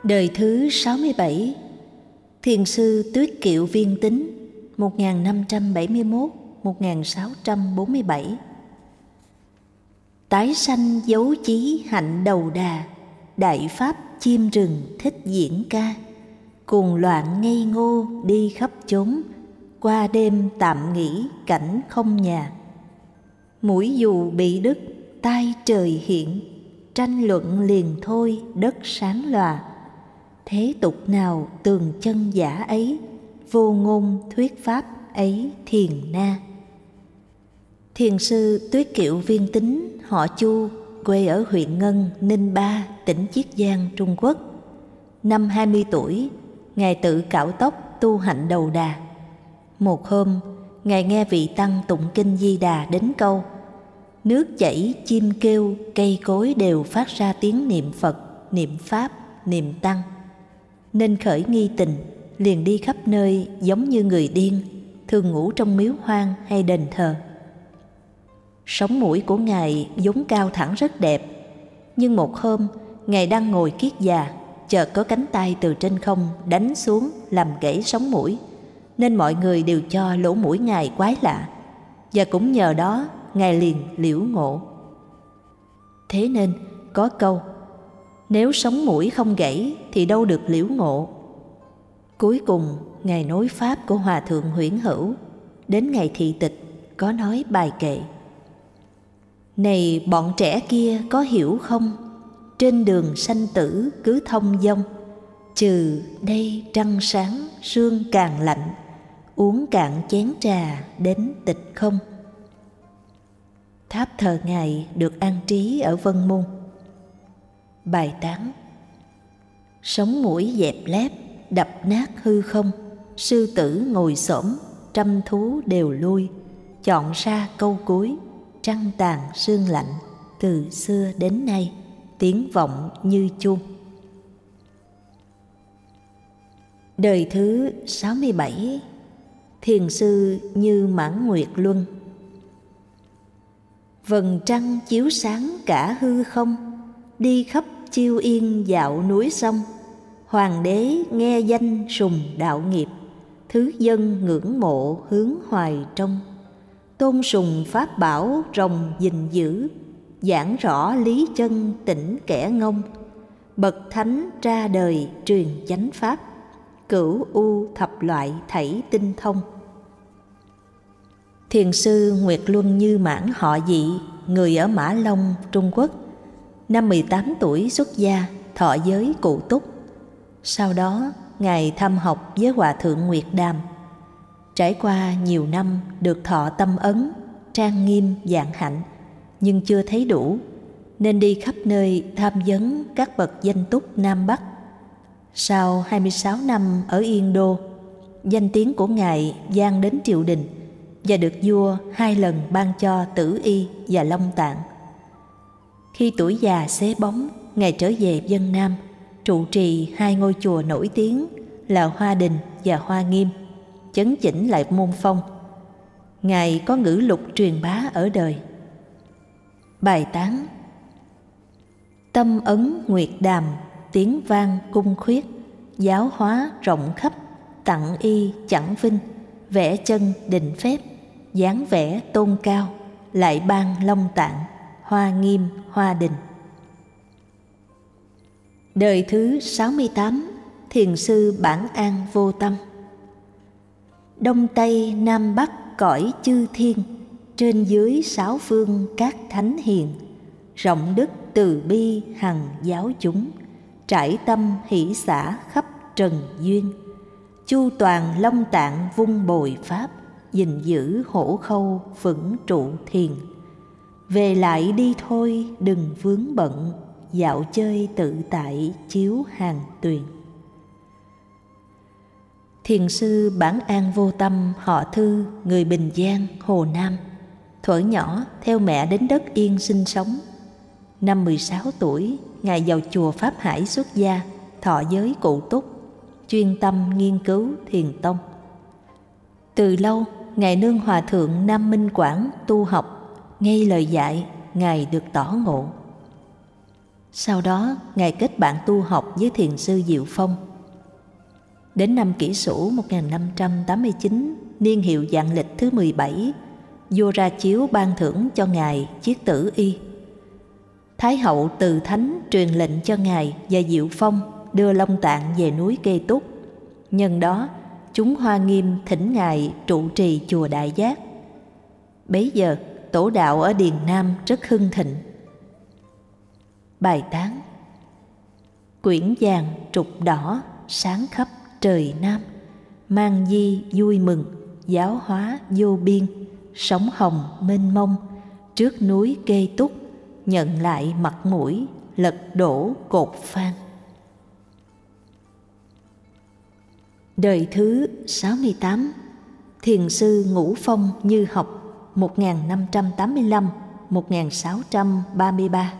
Đời thứ 67, Thiền sư Tuyết Kiệu Viên Tính 1571-1647. Tái sanh dấu chí hạnh đầu đà, đại pháp chim rừng thích diễn ca. Cuồng loạn ngây ngô đi khắp chốn, qua đêm tạm nghỉ cảnh không nhà. Mũi dù bị đứt tai trời hiện, tranh luận liền thôi đất sáng lòa. Thế tục nào tường chân giả ấy, vô ngôn thuyết pháp ấy thiền na. Thiền sư Tuyết Kiệu Viên Tính, họ Chu, quê ở huyện Ngân, Ninh Ba, tỉnh Chiết Giang, Trung Quốc. Năm 20 tuổi, Ngài tự cạo tóc tu hạnh đầu đà. Một hôm, Ngài nghe vị tăng tụng kinh Di Đà đến câu: nước chảy, chim kêu, cây cối đều phát ra tiếng niệm Phật, niệm Pháp, niệm Tăng. Nên khởi nghi tình, liền đi khắp nơi giống như người điên, thường ngủ trong miếu hoang hay đền thờ. Sống mũi của Ngài vốn cao thẳng rất đẹp, nhưng một hôm Ngài đang ngồi kiết già, chợt có cánh tay từ trên không đánh xuống làm gãy sống mũi, nên mọi người đều cho lỗ mũi Ngài quái lạ, và cũng nhờ đó Ngài liền liễu ngộ. Thế nên có câu: nếu sống mũi không gãy thì đâu được liễu ngộ. Cuối cùng Ngài nối pháp của Hòa Thượng Huyễn Hữu, đến ngày thị tịch có nói bài kệ: này bọn trẻ kia có hiểu không, trên đường sanh tử cứ thông dong. Trừ đây trăng sáng sương càng lạnh, uống cạn chén trà đến tịch không. Tháp thờ Ngài được an trí ở Vân Môn. Bài tán: sống mũi dẹp lép, đập nát hư không. Sư tử ngồi xổm, trăm thú đều lui. Chọn ra câu cuối, trăng tàn sương lạnh. Từ xưa đến nay, tiếng vọng như chuông. Đời thứ 67, Thiền sư Như Mãn Nguyệt Luân. Vầng trăng chiếu sáng cả hư không, đi khắp chiêu yên dạo núi sông. Hoàng đế nghe danh sùng đạo nghiệp, thứ dân ngưỡng mộ hướng hoài trong. Tôn sùng pháp bảo rồng gìn giữ, giảng rõ lý chân tỉnh kẻ ngông. Bậc thánh ra đời truyền chánh pháp, cửu u thập loại thảy tinh thông. Thiền sư Nguyệt Luân Như Mãn họ Dị, người ở Mã Long, Trung Quốc. Năm 18 tuổi xuất gia, thọ giới cụ túc. Sau đó Ngài thăm học với Hòa Thượng Nguyệt Đàm. Trải qua nhiều năm được thọ tâm ấn, trang nghiêm vạn hạnh, nhưng chưa thấy đủ, nên đi khắp nơi tham vấn các bậc danh túc Nam Bắc. Sau 26 năm ở Yên Đô, danh tiếng của Ngài vang đến triều đình và được vua 2 lần ban cho Tử Y và Long Tạng. Khi tuổi già xế bóng, Ngài trở về Vân Nam, trụ trì 2 ngôi chùa nổi tiếng là Hoa Đình và Hoa Nghiêm, chấn chỉnh lại môn phong. Ngài có ngữ lục truyền bá ở đời. Bài tán: tâm ấn Nguyệt Đàm, tiếng vang cung khuyết. Giáo hóa rộng khắp, tặng y chẳng vinh. Vẽ chân định phép, dáng vẽ tôn cao. Lại ban Long Tạng, Hoa Nghiêm, Hoa Đình. Đời thứ 68, Thiền sư Bản An Vô Tâm. Đông Tây Nam Bắc cõi chư thiên, trên dưới 6 phương các thánh hiền. Rộng đức từ bi hằng giáo chúng, trải tâm hỷ xả khắp trần duyên. Chu toàn Long Tạng vung bồi pháp, gìn giữ hổ khâu vững trụ thiền. Về lại đi thôi đừng vướng bận, dạo chơi tự tại chiếu hàng tuyền. Thiền sư Bản An Vô Tâm họ Thư, người Bình Giang, Hồ Nam. Thuở nhỏ theo mẹ đến đất Yên sinh sống. Năm 16 tuổi, Ngài vào chùa Pháp Hải xuất gia, thọ giới cụ túc, chuyên tâm nghiên cứu thiền tông. Từ lâu, Ngài nương Hòa Thượng Nam Minh Quảng tu học, nghe lời dạy, Ngài được tỏ ngộ. Sau đó, Ngài kết bạn tu học với Thiền sư Diệu Phong. Đến năm Kỷ Sửu 1589, niên hiệu vạn lịch thứ 17, vua ra chiếu ban thưởng cho Ngài chiếc tử y. Thái hậu Từ Thánh truyền lệnh cho Ngài và Diệu Phong đưa Long Tạng về núi Kê Túc. Nhân đó, chúng Hoa Nghiêm thỉnh Ngài trụ trì chùa Đại Giác. Bấy giờ, tổ đạo ở Điền Nam rất hưng thịnh. Bài tán: quyển vàng trục đỏ sáng khắp trời Nam, mang di vui mừng giáo hóa vô biên, sóng hồng mênh mông trước núi Kê Túc, nhận lại mặt mũi lật đổ cột phan. Đời thứ 68, Thiền sư Ngũ Phong Như Học 1585-1633.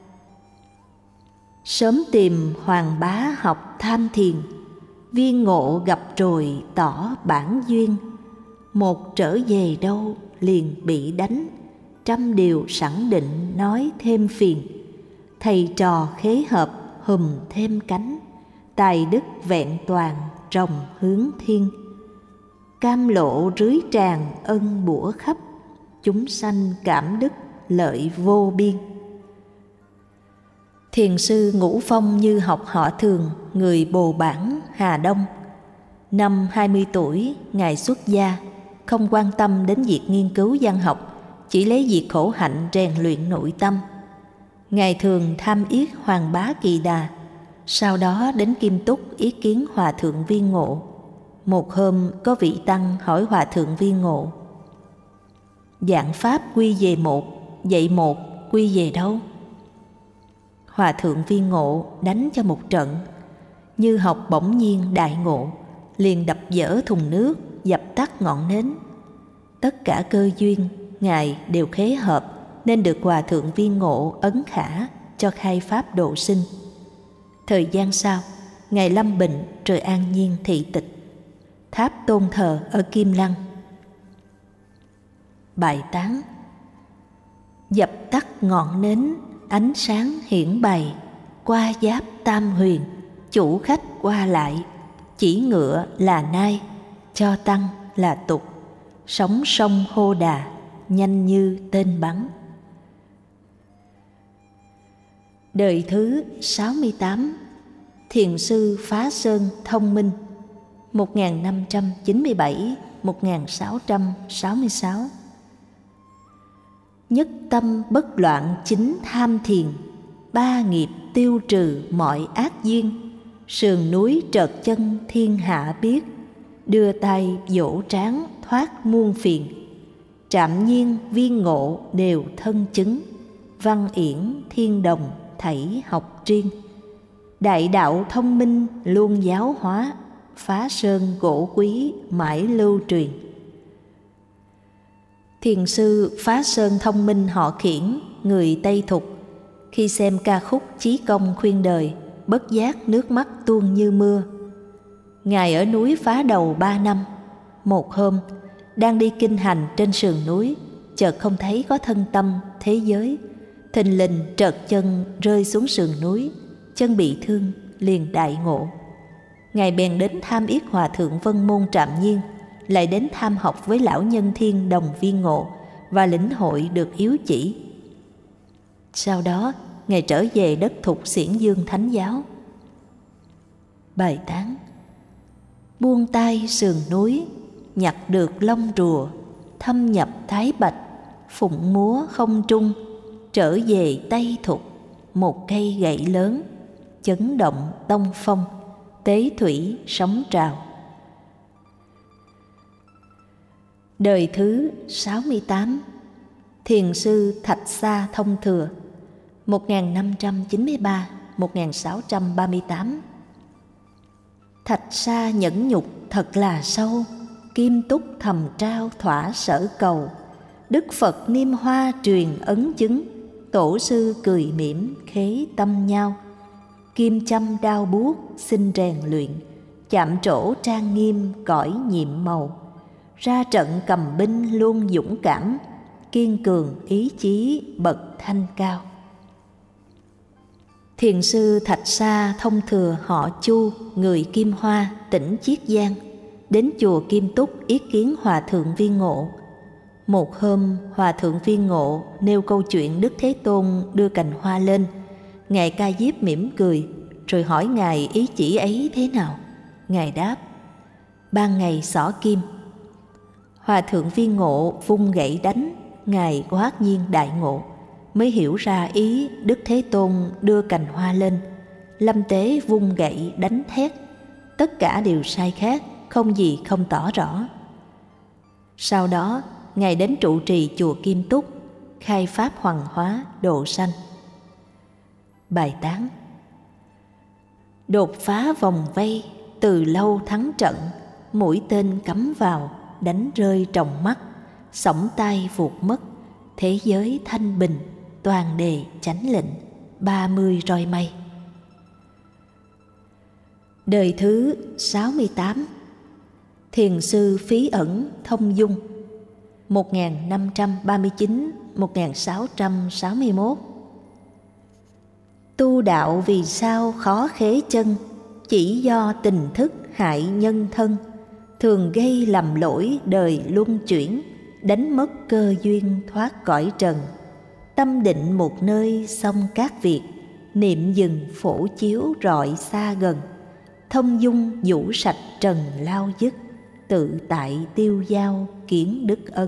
Sớm tìm Hoàng Bá học tham thiền, viên ngộ gặp rồi tỏ bản duyên. Một trở về đâu liền bị đánh, trăm điều sẵn định nói thêm phiền. Thầy trò khế hợp hùm thêm cánh, tài đức vẹn toàn rồng hướng thiên. Cam lộ rưới tràn ân bủa khắp, chúng sanh cảm đức lợi vô biên. Thiền sư Ngũ Phong Như Học họ Thường, người Bồ Bản, Hà Đông. Năm 20 tuổi, Ngài xuất gia, không quan tâm đến việc nghiên cứu văn học, chỉ lấy việc khổ hạnh rèn luyện nội tâm. Ngài thường tham yết Hoàng Bá Kỳ Đà, sau đó đến Kim Túc ý kiến Hòa thượng Viên Ngộ. Một hôm có vị tăng hỏi Hòa thượng Viên Ngộ: vạn pháp quy về một, vậy một quy về đâu? Hòa thượng Viên Ngộ đánh cho một trận. Như Học bỗng nhiên đại ngộ, liền đập vỡ thùng nước, dập tắt ngọn nến. Tất cả cơ duyên Ngài đều khế hợp, nên được Hòa thượng Viên Ngộ ấn khả cho khai pháp độ sinh. Thời gian sau, Ngài lâm bệnh rồi an nhiên thị tịch. Tháp tôn thờ ở Kim Lăng. Bài tán: dập tắt ngọn nến, ánh sáng hiển bày, qua giáp tam huyền, chủ khách qua lại. Chỉ ngựa là nai, cho tăng là tục, sóng sông hô đà, nhanh như tên bắn. Đời thứ 68, Thiền sư Phá Sơn Thông Minh 1597-1666. Nhất tâm bất loạn chính tham thiền, ba nghiệp tiêu trừ mọi ác duyên. Sườn núi trợt chân thiên hạ biết, đưa tay vỗ trán thoát muôn phiền. Trạm nhiên viên ngộ đều thân chứng, văn yển thiên đồng thảy học riêng. Đại đạo thông minh luôn giáo hóa, Phá Sơn gỗ quý mãi lưu truyền. Thiền sư Phá Sơn Thông Minh họ Khiển, người Tây Thục, khi xem ca khúc Chí Công khuyên đời, bất giác nước mắt tuôn như mưa. Ngài ở núi Phá Đầu 3 năm. Một hôm, đang đi kinh hành trên sườn núi, chợt không thấy có thân tâm thế giới. Thình lình trợt chân rơi xuống sườn núi, chân bị thương, liền đại ngộ. Ngài bèn đến tham yết Hòa thượng Vân Môn Trạm Nhiên, lại đến tham học với lão nhân thiên đồng Viên Ngộ và lĩnh hội được yếu chỉ. Sau đó, Ngài trở về đất Thục Xiển Dương Thánh Giáo. Bài tán: buông tay sườn núi, nhặt được lông rùa, thâm nhập Thái Bạch, phụng múa không trung. Trở về Tây Thục, một cây gậy lớn, chấn động tông phong, tế thủy sóng trào. Đời thứ 68, Thiền sư Thạch Sa Thông Thừa 1593-1638. Thạch Sa nhẫn nhục thật là sâu, Kim Túc thầm trao thỏa sở cầu. Đức Phật Niêm Hoa truyền ấn chứng, tổ sư cười mỉm khế tâm nhau. Kim châm đao buốt xin rèn luyện, chạm trổ trang nghiêm cõi nhiệm màu. Ra trận cầm binh luôn dũng cảm, kiên cường ý chí bậc thanh cao. Thiền sư Thạch Sa Thông Thừa họ Chu, người Kim Hoa, tỉnh Chiết Giang, đến chùa Kim Túc yết kiến Hòa thượng Viên Ngộ. Một hôm, Hòa thượng Viên Ngộ nêu câu chuyện Đức Thế Tôn đưa cành hoa lên. Ngài Ca Diếp mỉm cười, rồi hỏi Ngài ý chỉ ấy thế nào. Ngài đáp: ban ngày xỏ kim. Hòa thượng Viên Ngộ vung gậy đánh. Ngài hoát nhiên đại ngộ, mới hiểu ra ý Đức Thế Tôn đưa cành hoa lên. Lâm Tế vung gậy đánh thét. Tất cả đều sai khác, không gì không tỏ rõ. Sau đó, Ngài đến trụ trì chùa Kim Túc, khai pháp hoằng hóa độ sanh. Bài tán: đột phá vòng vây, từ lâu thắng trận, mũi tên cắm vào, đánh rơi tròng mắt, xổng tai vụt mất, thế giới thanh bình, toàn đề chánh lệnh, 30 roi mây. Đời thứ 68. Thiền sư Phí Ẩn Thông Dung, 1539-1661. Tu đạo vì sao khó khế chân, chỉ do tình thức hại nhân thân. Thường gây lầm lỗi đời luân chuyển, đánh mất cơ duyên thoát cõi trần. Tâm định một nơi xong các việc, niệm dừng phổ chiếu rọi xa gần. Thông dung vũ sạch trần lao dứt, tự tại tiêu dao kiến đức ân.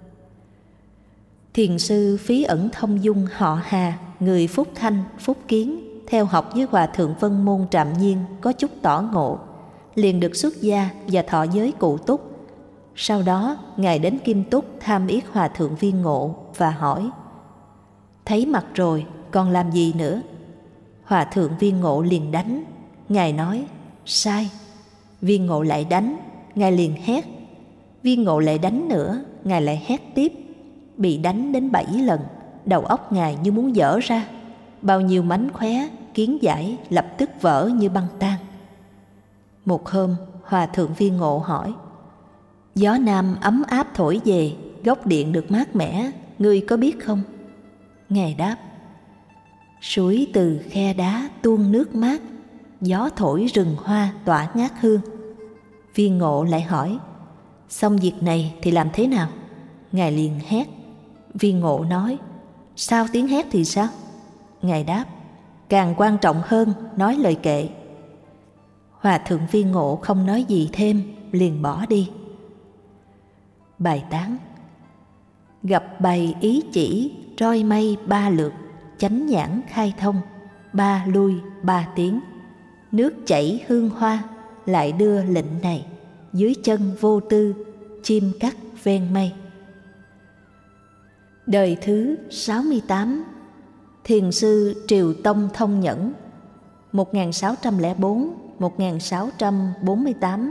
Thiền sư Phí Ẩn Thông Dung họ Hà, người Phúc Thanh, Phúc Kiến, theo học với Hòa thượng Vân Môn Trạm Nhiên có chút tỏ ngộ, liền được xuất gia và thọ giới cụ túc. Sau đó, Ngài đến Kim Túc tham yết Hòa thượng Viên Ngộ và hỏi: thấy mặt rồi, còn làm gì nữa? Hòa thượng Viên Ngộ liền đánh. Ngài nói: sai. Viên Ngộ lại đánh. Ngài liền hét. Viên Ngộ lại đánh nữa. Ngài lại hét tiếp. Bị đánh đến 7 lần, đầu óc Ngài như muốn vỡ ra. Bao nhiêu mánh khóe, kiến giải lập tức vỡ như băng tan. Một hôm, Hòa thượng Viên Ngộ hỏi: gió nam ấm áp thổi về, góc điện được mát mẻ, ngươi có biết không? Ngài đáp: suối từ khe đá tuôn nước mát, gió thổi rừng hoa tỏa ngát hương. Viên Ngộ lại hỏi: xong việc này thì làm thế nào? Ngài liền hét. Viên Ngộ nói: sao tiếng hét thì sao? Ngài đáp: càng quan trọng hơn nói lời kệ. Hòa thượng Viên Ngộ không nói gì thêm, liền bỏ đi. Bài tán: gặp bày ý chỉ, roi mây 3 lượt, chánh nhãn khai thông, 3 lui 3 tiếng. Nước chảy hương hoa, lại đưa lệnh này, dưới chân vô tư, chim cắt ven mây. Đời thứ 68. Thiền sư Triều Tông Thông Nhẫn, 1604-1648.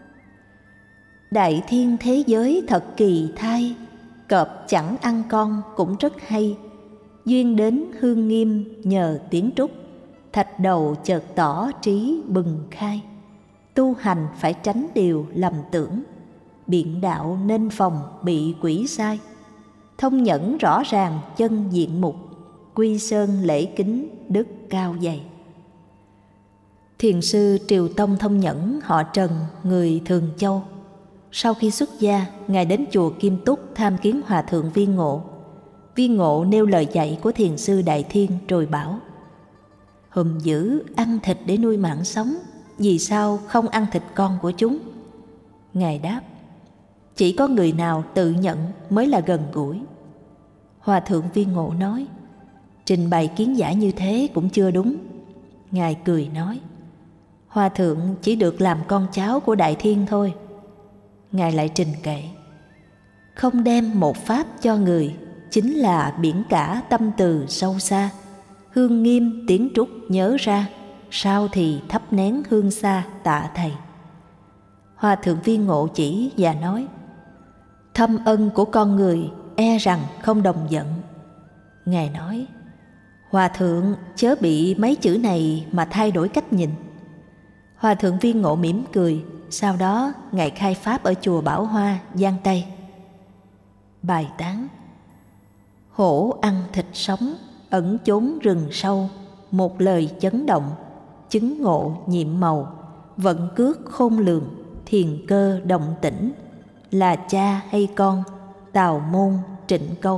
Đại thiên thế giới thật kỳ thai, cọp chẳng ăn con cũng rất hay. Duyên đến hương nghiêm nhờ tiếng trúc, thạch đầu chợt tỏ trí bừng khai. Tu hành phải tránh điều lầm tưởng, biện đạo nên phòng bị quỷ sai. Thông nhẫn rõ ràng chân diện mục, quy sơn lễ kính đức cao dày. Thiền sư Triều Tông Thông Nhẫn họ Trần, người Thường Châu. Sau khi xuất gia, Ngài đến chùa Kim Túc tham kiến Hòa thượng Viên Ngộ. Viên Ngộ nêu lời dạy của thiền sư Đại Thiên rồi bảo: hùm dữ ăn thịt để nuôi mạng sống, vì sao không ăn thịt con của chúng? Ngài đáp: chỉ có người nào tự nhận mới là gần gũi. Hòa thượng Viên Ngộ nói: trình bày kiến giải như thế cũng chưa đúng. Ngài cười nói: Hòa thượng chỉ được làm con cháu của Đại Thiên thôi. Ngài lại trình kệ: không đem một pháp cho người, chính là biển cả tâm từ sâu xa. Hương nghiêm tiếng trúc nhớ ra, sao thì thắp nén hương xa tạ thầy. Hòa thượng Viên Ngộ chỉ và nói: thâm ân của con người e rằng không đồng giận. Ngài nói: Hòa thượng chớ bị mấy chữ này mà thay đổi cách nhìn. Hòa thượng Viên Ngộ mỉm cười. Sau đó Ngài khai pháp ở chùa Bảo Hoa, Giang Tây. Bài tán: hổ ăn thịt sống, ẩn chốn rừng sâu, một lời chấn động, chứng ngộ nhiệm màu, vận cước khôn lường, thiền cơ động tĩnh, là cha hay con, Tào Môn Trịnh Câu.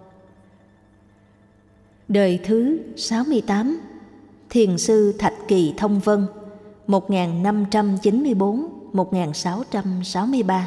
Đời thứ 68, thiền sư Thạch Kỳ Thông Vân, 1594-1663.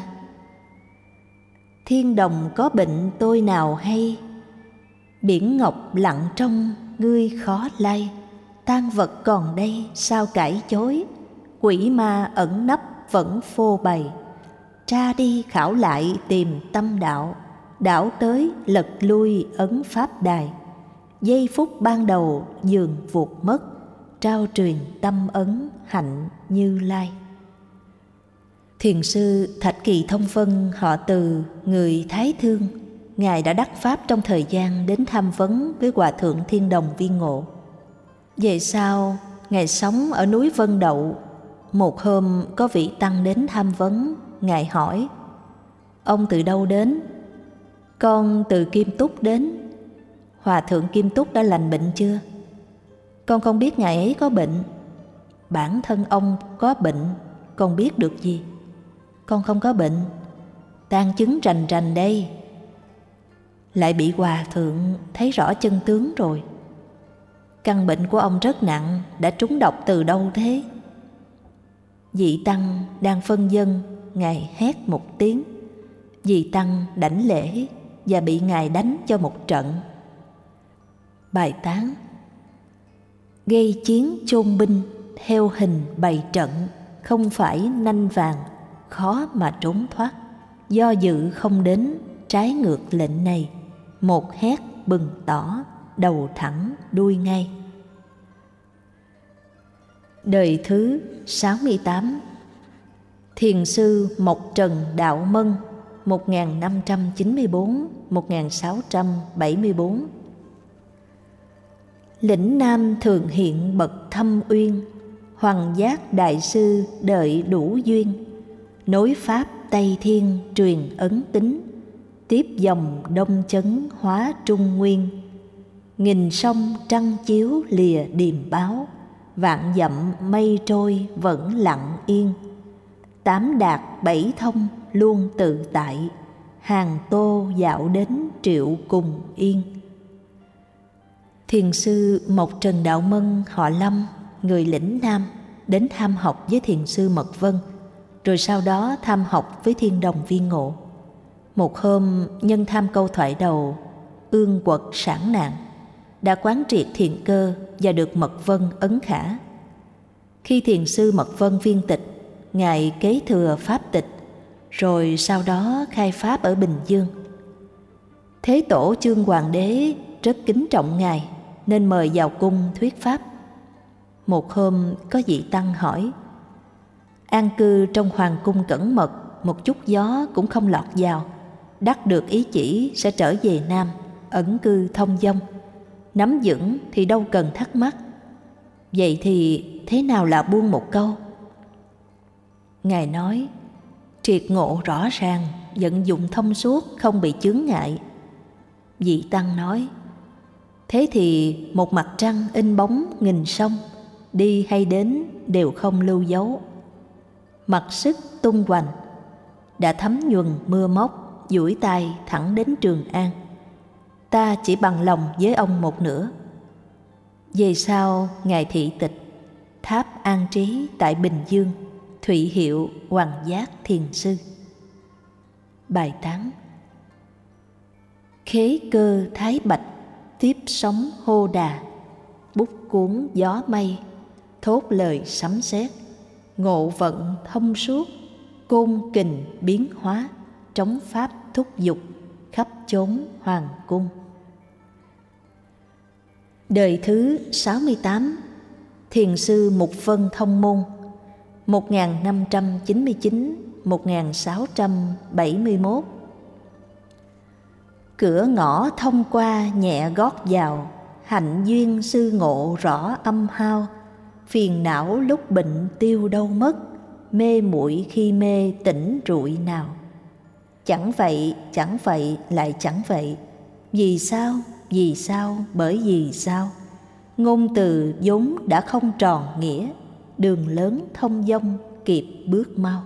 Thiên đồng có bệnh tôi nào hay, biển ngọc lặng trong ngươi khó lay. Tang vật còn đây sao cãi chối, quỷ ma ẩn nấp vẫn phô bày. Tra đi khảo lại tìm tâm đạo, đảo tới lật lui ấn pháp đài. Giây phút ban đầu dường vụt mất, trao truyền tâm ấn hạnh Như Lai. Thiền sư Thạch Kỳ Thông Vân họ Từ, người Thái Thương. Ngài đã đắc pháp trong thời gian đến tham vấn với Hòa thượng Thiên Đồng Viên Ngộ. Về sau, Ngài sống ở núi Vân Đậu. Một hôm có vị tăng đến tham vấn. Ngài hỏi: ông từ đâu đến? Con từ Kim Túc đến. Hòa thượng Kim Túc đã lành bệnh chưa? Con không biết ngài ấy có bệnh. Bản thân ông có bệnh, con biết được gì? Con không có bệnh, tang chứng rành rành đây. Lại bị hòa thượng thấy rõ chân tướng rồi. Căn bệnh của ông rất nặng, đã trúng độc từ đâu thế? Vị tăng đang phân dân, ngài hét một tiếng. Vị tăng đảnh lễ và bị ngài đánh cho một trận. Bài tán: gây chiến chôn binh, theo hình bày trận, không phải nanh vàng, khó mà trốn thoát. Do dự không đến, trái ngược lệnh này, một hét bừng tỏ, đầu thẳng đuôi ngay. Đời thứ 68, thiền sư Mộc Trần Đạo Mân, 1594-1674. Lĩnh Nam thường hiện bậc thâm uyên, Hoằng giác đại sư đợi đủ duyên. Nối pháp Tây Thiên truyền ấn tính, tiếp dòng Đông Chấn hóa Trung Nguyên. Nghìn sông trăng chiếu lìa điềm báo, vạn dặm mây trôi vẫn lặng yên. Tám đạt bảy thông luôn tự tại, hàng tô dạo đến triệu cùng yên. Thiền sư Mộc Trần Đạo Mân họ Lâm, người Lĩnh Nam, đến tham học với thiền sư Mật Vân, rồi sau đó tham học với Thiên Đồng Viên Ngộ. Một hôm nhân tham câu thoại đầu, ương quật sản nạn, đã quán triệt thiền cơ và được Mật Vân ấn khả. Khi thiền sư Mật Vân viên tịch, ngài kế thừa pháp tịch, rồi sau đó khai pháp ở Bình Dương. Thế tổ Chương Hoàng đế rất kính trọng ngài, nên mời vào cung thuyết pháp. Một hôm có vị tăng hỏi: an cư trong hoàng cung cẩn mật, một chút gió cũng không lọt vào, đắc được ý chỉ sẽ trở về Nam, ẩn cư thông dong. Nắm vững thì đâu cần thắc mắc. Vậy thì thế nào là buông một câu? Ngài nói: triệt ngộ rõ ràng, vận dụng thông suốt, không bị chướng ngại. Vị tăng nói: thế thì một mặt trăng in bóng nghìn sông, đi hay đến đều không lưu dấu. Mặc sức tung hoành, đã thấm nhuần mưa móc, duỗi tay thẳng đến Trường An. Ta chỉ bằng lòng với ông một nửa. Về sau ngài thị tịch, tháp an trí tại Bình Dương, thụy hiệu Hoằng giác thiền sư. Bài tán: khế cơ thái bạch, tiếp sóng hô đà. Bút cuốn gió mây, thốt lời sấm sét. Ngộ vận thông suốt, côn kình biến hóa. Trống pháp thúc dục, khắp chốn hoàng cung. Đời thứ 68, thiền sư Mục Vân Thông Môn, 1599-1671. Cửa ngõ thông qua nhẹ gót vào, hạnh duyên sư ngộ rõ âm hao. Phiền não lúc bệnh tiêu đâu mất, mê muội khi mê tỉnh rụi nào. Chẳng vậy lại chẳng vậy. Vì sao, bởi vì sao? ngôn từ vốn đã không tròn nghĩa, đường lớn thông dong kịp bước mau.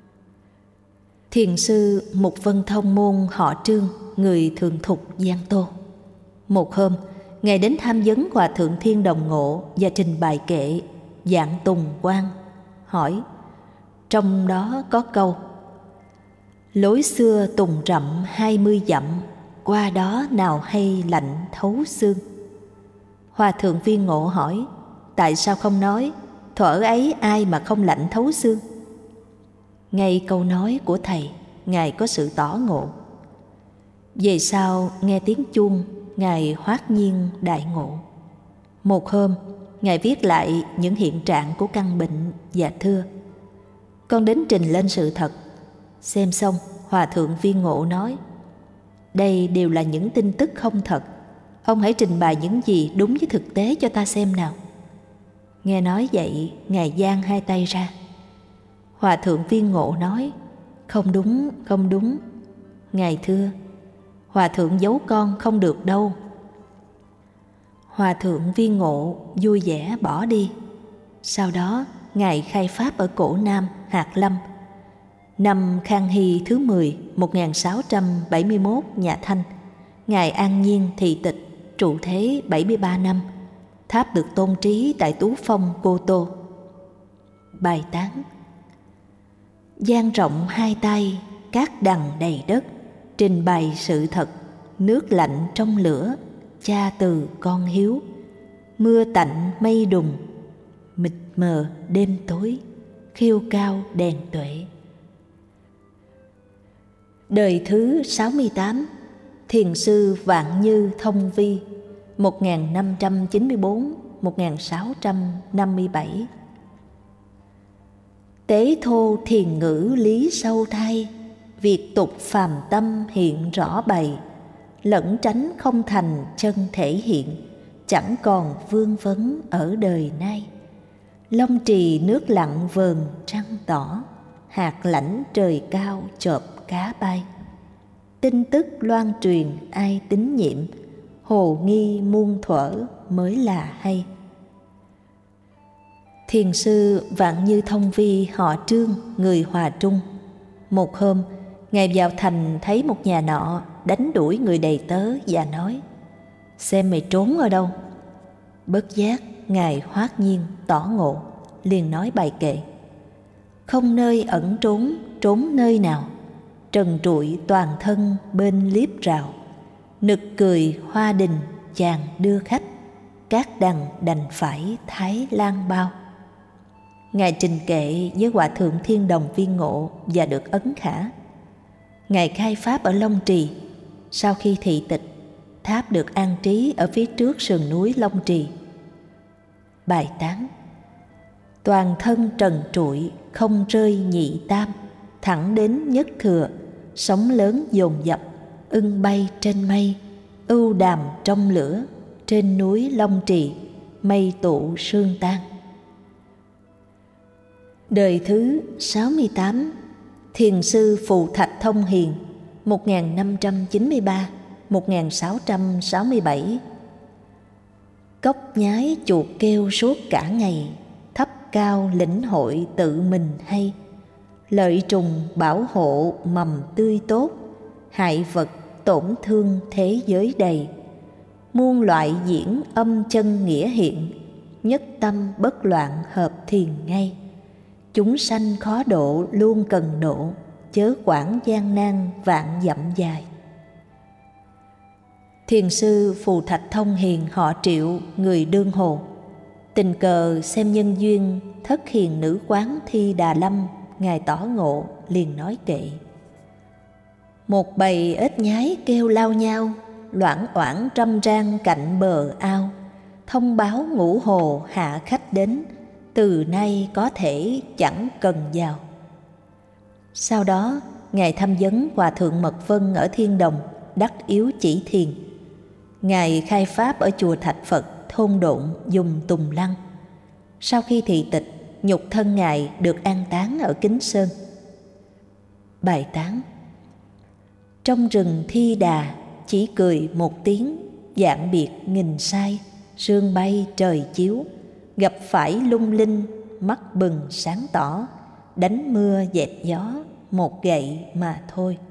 Thiền sư Mục Vân Thông Môn họ Trương, người thường thục Giang Tô. Một hôm, Ngài đến tham vấn Hòa Thượng Thiên Đồng Ngộ và trình bày kệ Dạng Tùng Quang, hỏi: trong đó có câu: lối xưa tùng rậm 20 dặm, qua đó nào hay lạnh thấu xương. Hòa Thượng Viên Ngộ hỏi: tại sao không nói thuở ấy ai mà không lạnh thấu xương? Ngay câu nói của thầy, Ngài có sự tỏ ngộ. Về sau nghe tiếng chuông, Ngài hoát nhiên đại ngộ. Một hôm, Ngài viết lại những hiện trạng của căn bệnh và thưa: con đến trình lên sự thật. Xem xong, Hòa Thượng Viên Ngộ nói: đây đều là những tin tức không thật, ông hãy trình bày những gì đúng với thực tế cho ta xem nào. Nghe nói vậy, Ngài giang hai tay ra. Hòa Thượng Viên Ngộ nói: không đúng, không đúng. Ngài thưa: Hòa Thượng giấu con không được đâu. Hòa Thượng Viên Ngộ vui vẻ bỏ đi. Sau đó, Ngài khai pháp ở cổ Nam, Hạt Lâm. Năm Khang Hy thứ 10, 1671 nhà Thanh, Ngài an nhiên thị tịch, trụ thế 73 năm. Tháp được tôn trí tại Tú Phong, Cô Tô. Bài tán: dang rộng hai tay, cát đằng đầy đất, trình bày sự thật, nước lạnh trong lửa, cha từ con hiếu. Mưa tạnh mây đùng, mịt mờ đêm tối, khiêu cao đèn tuệ. Đời thứ 68, Thiền sư Vạn Như Thông Vi, 1594-1657. Tế thô thiền ngữ lý sâu thay, việc tục phàm tâm hiện rõ bày. Lẩn tránh không thành chân thể hiện, chẳng còn vương vấn ở đời nay. Long trì nước lặng vờn trăng tỏ, hạt lãnh trời cao chộp cá bay. Tin tức loan truyền ai tín nhiệm, hồ nghi muôn thuở mới là hay. Thiền sư Vạn Như Thông Vi họ Trương, người Hòa Trung. Một hôm, Ngài vào thành thấy một nhà nọ đánh đuổi người đầy tớ và nói: xem mày trốn ở đâu. Bất giác, Ngài hoát nhiên tỏ ngộ, liền nói bài kệ: không nơi ẩn trốn, trốn nơi nào. Trần trụi toàn thân bên liếp rào, nực cười hoa đình chàng đưa khách. Các đằng đành phải thái lan bao. Ngài trình kệ với Hòa Thượng Thiên Đồng Viên Ngộ và được ấn khả. Ngài khai pháp ở Long Trì. Sau khi thị tịch, tháp được an trí ở phía trước sườn núi Long Trì. Bài tán: toàn thân trần trụi, không rơi nhị tam, thẳng đến nhất thừa, sóng lớn dồn dập, ưng bay trên mây, ưu đàm trong lửa, trên núi Long Trì, mây tụ sương tan. Đời thứ 68, Thiền sư Phù Thạch Thông Hiền, 1593-1667. Cốc nhái chuột kêu suốt cả ngày, thấp cao lĩnh hội tự mình hay. Lợi trùng bảo hộ mầm tươi tốt, hại vật tổn thương thế giới đầy. Muôn loại diễn âm chân nghĩa hiện, nhất tâm bất loạn hợp thiền ngay. Chúng sanh khó độ luôn cần độ, chớ quản gian nan vạn dặm dài. Thiền sư Phù Thạch Thông Hiền họ Triệu, người Đương Hồ. Tình cờ xem nhân duyên thất hiền nữ quán Thi Đà Lâm, Ngài tỏ ngộ liền nói kệ: một bầy ếch nhái kêu lao nhau, loảng oảng râm ran cạnh bờ ao. Thông báo ngũ hồ hạ khách đến, từ nay có thể chẳng cần vào. Sau đó, Ngài thăm vấn Hòa Thượng Mật Vân ở Thiên Đồng, đắc yếu chỉ thiền. Ngài khai pháp ở chùa Thạch Phật, thôn Độn, dùng Tùng Lăng. Sau khi thị tịch, nhục thân Ngài được an táng ở Kính Sơn. Bài tán: trong rừng Thi Đà, chỉ cười một tiếng, dạng biệt nghìn sai. sương bay trời chiếu, gặp phải lung linh, mắt bừng sáng tỏ, đánh mưa dẹp gió, một gậy mà thôi.